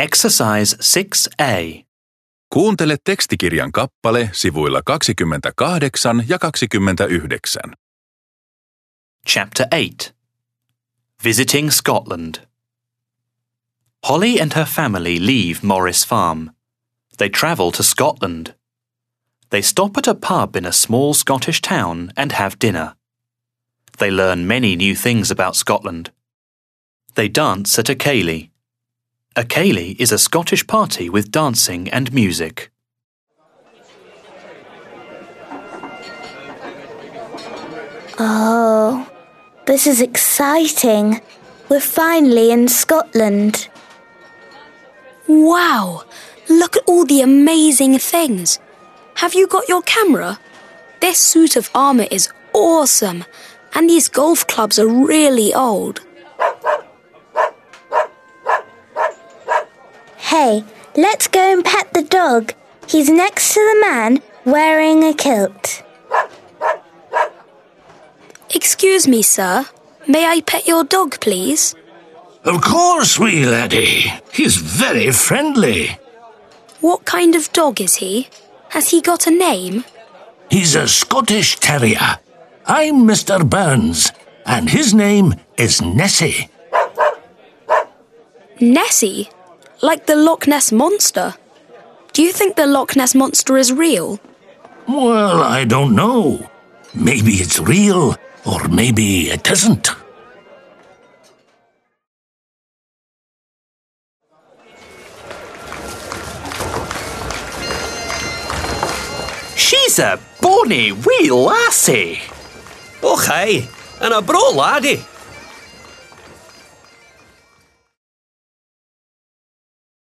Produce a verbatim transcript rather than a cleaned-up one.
Exercise six A. Kuuntele tekstikirjan kappale sivuilla kaksikymmentäkahdeksan ja kaksikymmentäyhdeksän. Chapter eight. Visiting Scotland. Holly and her family leave Morris Farm. They travel to Scotland. They stop at a pub in a small Scottish town and have dinner. They learn many new things about Scotland. They dance at a ceilidh. A ceilidh is a Scottish party with dancing and music. Oh, this is exciting. We're finally in Scotland. Wow! Look at all the amazing things. Have you got your camera? This suit of armour is awesome, and these golf clubs are really old. Hey, let's go and pet the dog. He's next to the man wearing a kilt. Excuse me, sir. May I pet your dog, please? Of course, wee laddie. He's very friendly. What kind of dog is he? Has he got a name? He's a Scottish terrier. I'm Mister Burns, and his name is Nessie. Nessie? Like the Loch Ness Monster? Do you think the Loch Ness Monster is real? Well, I don't know. Maybe it's real, or maybe it isn't. She's a bonny wee lassie. Och aye, and a braw laddie.